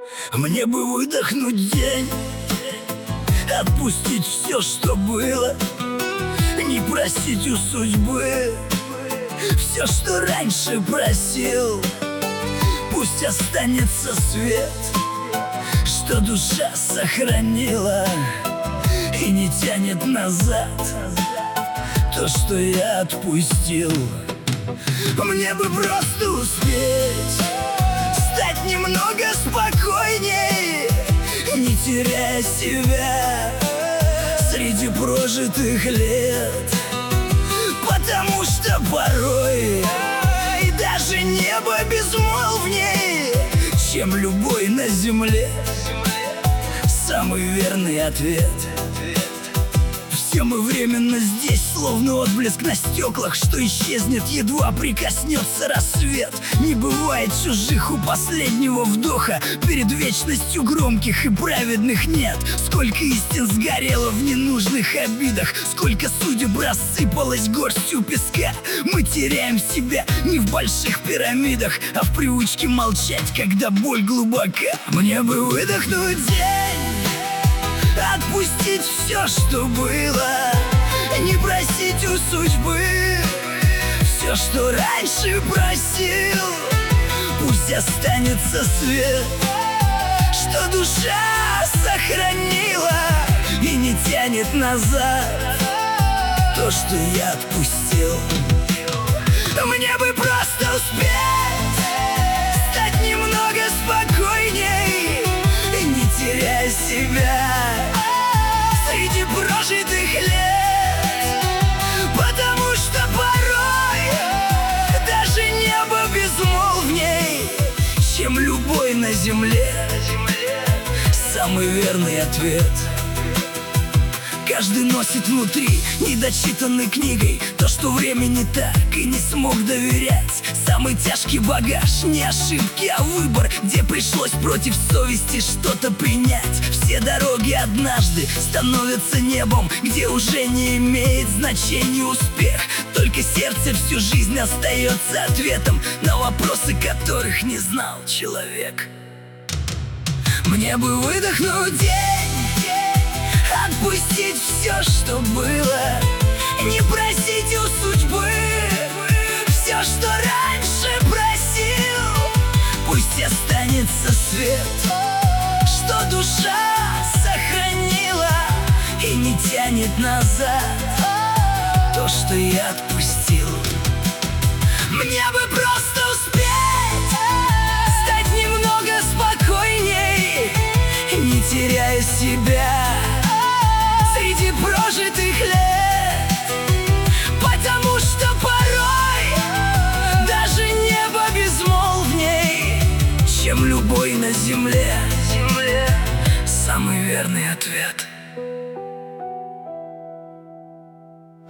Мне бы выдохнуть день, отпустить все, что было, не просить у судьбы все, что раньше просил. Пусть останется свет, что душа сохранила, и не тянет назад то, что я отпустил. Мне бы просто успеть стать немного спокойней, не теряя себя среди прожитых лет. Потому что порой и даже небо безмолвней, чем любой на земле. Самый верный ответ. Все мы временно здесь, словно отблеск на стеклах, что исчезнет, едва прикоснется рассвет. Не бывает чужих у последнего вдоха, перед вечностью громких и праведных нет. Сколько истин сгорело в ненужных обидах, сколько судеб рассыпалось горстью песка. Мы теряем себя не в больших пирамидах, а в привычке молчать, когда боль глубока. Мне бы выдохнуть день, отпустить все, что было, не просить у судьбы все, что раньше просил. Пусть останется свет, что душа сохранила, и не тянет назад то, что я отпустил. Мне бы просто успеть стать немного спокойней, не теряя себя среди прожитых лет. Потому что порой даже небо безмолвней, чем любой на земле. Самый верный ответ. Каждый носит внутри недочитанной книгой то, что времени так и не смог доверять. Самый тяжкий багаж, не ошибки, а выбор, где пришлось против совести что-то принять. Все дороги однажды становятся небом, где уже не имеет значения успех. Только сердце всю жизнь остается ответом на вопросы, которых не знал человек. Мне бы выдохнуть день, отпустить все, что было, не просить у судьбы все, что раньше просил. Пусть останется свет, что душа сохранила, и не тянет назад то, что я отпустил. Мне бы просто успеть стать немного спокойней, не теряя себя среди прожитых лет. Потому что порой даже небо безмолвней, чем любой на земле. Самый верный ответ.